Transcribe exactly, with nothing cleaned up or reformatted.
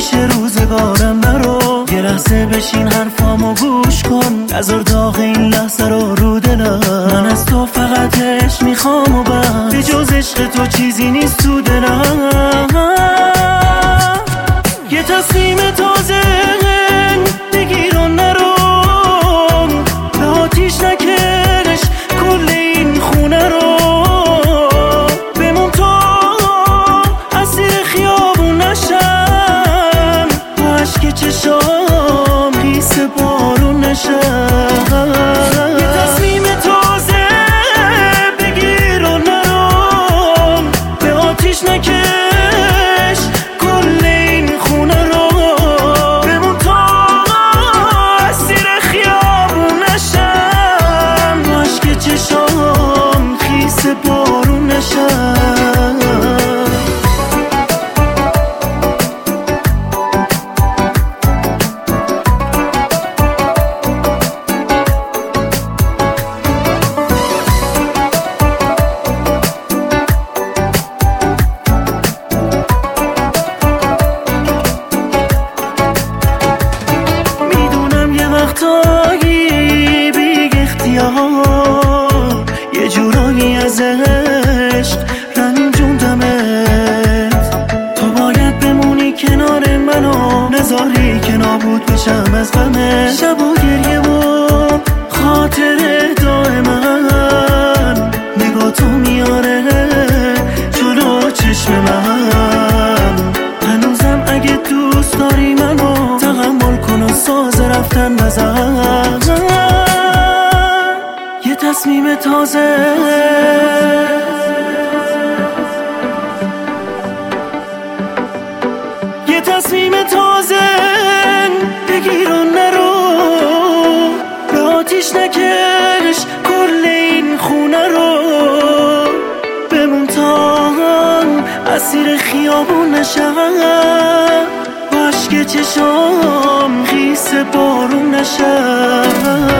میشه روزگارم نرو، یه لحظه بشین حرفامو گوش کن، نذار داغ این لحظه رو رو دلم. من از تو فقط عشق میخوام و بس، به جز عشق تو چیزی نیست تو دلم. یه تصمیم تازه بگیر و نرو، به آتیش نکش کل این خونه رو. بمون تو اسیر خیابون نشم، با عشق چشام خیس بارون نشم. یه تصمیم تازه بگیر و نرو، به آتیش نکش کل این خونه رو. بمون تو اسیر خیابون نشم، با عشق چشام خیس بارون نشم. وقتایی بیگ اختیار یه جورایی از عشق رنجوندمت، تو باید بمونی کنار منو، نذاری که نابود بشم از غمت. شب و گریه و خاطر دائما نگاه تو میاره جلو چشم من. هنوزم اگه دوست داری منو تحمل کن و ساز رفتن نزن. یه تصمیم تازه یه تصمیم تازه بگیر و نرو، به آتیش نکش کل این خونه رو. بمون تا اسیر خیابون نشم، با عشق چشام خیس بارون نشم.